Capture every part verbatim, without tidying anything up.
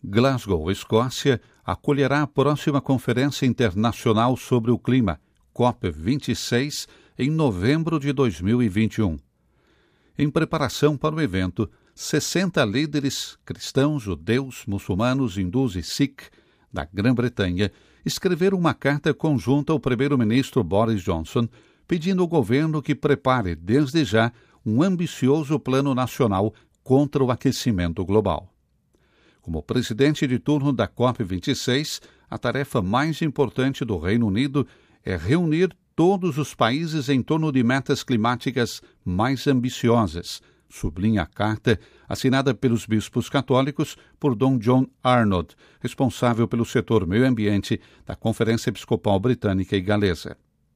Glasgow, Escócia, acolherá a próxima Conferência Internacional sobre o Clima, COP vinte e seis, em novembro de dois mil e vinte e um. Em preparação para o evento, sessenta líderes cristãos, judeus, muçulmanos, hindus e sikh da Grã-Bretanha escreveram uma carta conjunta ao primeiro-ministro Boris Johnson, pedindo ao governo que prepare, desde já, um ambicioso plano nacional contra o aquecimento global. Como presidente de turno da COP vinte e seis, a tarefa mais importante do Reino Unido é reunir todos os países em torno de metas climáticas mais ambiciosas, sublinha a carta assinada pelos bispos católicos por Dom John Arnott, responsável pelo setor meio ambiente da Conferência Episcopal Britânica e Galesa.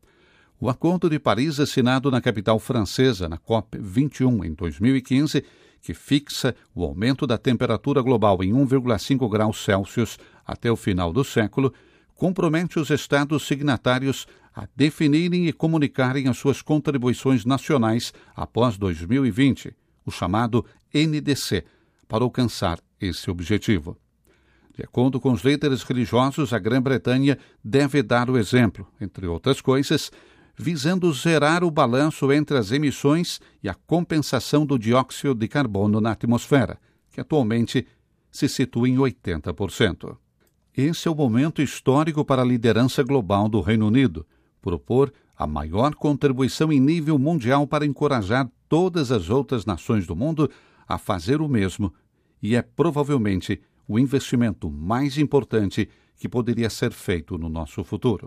O Acordo de Paris, assinado na capital francesa na COP vinte e um em dois mil e quinze, que fixa o aumento da temperatura global em um vírgula cinco graus Celsius até o final do século, compromete os Estados signatários a definirem e comunicarem as suas contribuições nacionais após dois mil e vinte, o chamado N D C, para alcançar esse objetivo. De acordo com os líderes religiosos, a Grã-Bretanha deve dar o exemplo, entre outras coisas, visando zerar o balanço entre as emissões e a compensação do dióxido de carbono na atmosfera, que atualmente se situa em oitenta por cento. Esse é o momento histórico para a liderança global do Reino Unido, propor a maior contribuição em nível mundial para encorajar todas as outras nações do mundo a fazer o mesmo, e é provavelmente o investimento mais importante que poderia ser feito no nosso futuro.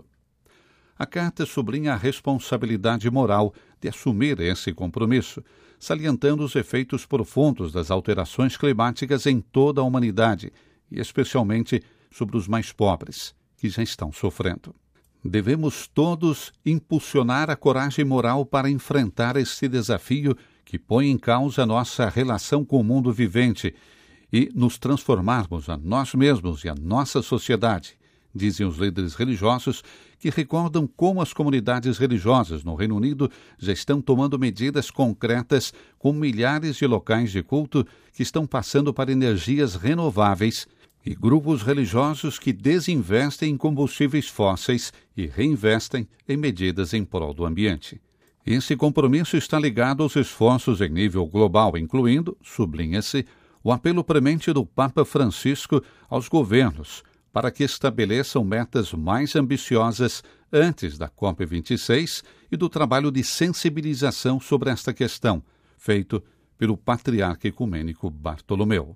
A carta sublinha a responsabilidade moral de assumir esse compromisso, salientando os efeitos profundos das alterações climáticas em toda a humanidade, e especialmente sobre os mais pobres, que já estão sofrendo. Devemos todos impulsionar a coragem moral para enfrentar este desafio que põe em causa nossa relação com o mundo vivente e nos transformarmos a nós mesmos e a nossa sociedade, dizem os líderes religiosos, que recordam como as comunidades religiosas no Reino Unido já estão tomando medidas concretas com milhares de locais de culto que estão passando para energias renováveis e grupos religiosos que desinvestem em combustíveis fósseis e reinvestem em medidas em prol do ambiente. Esse compromisso está ligado aos esforços em nível global, incluindo, sublinha-se, o apelo premente do Papa Francisco aos governos para que estabeleçam metas mais ambiciosas antes da COP vinte e seis e do trabalho de sensibilização sobre esta questão, feito pelo patriarca ecumênico Bartolomeu.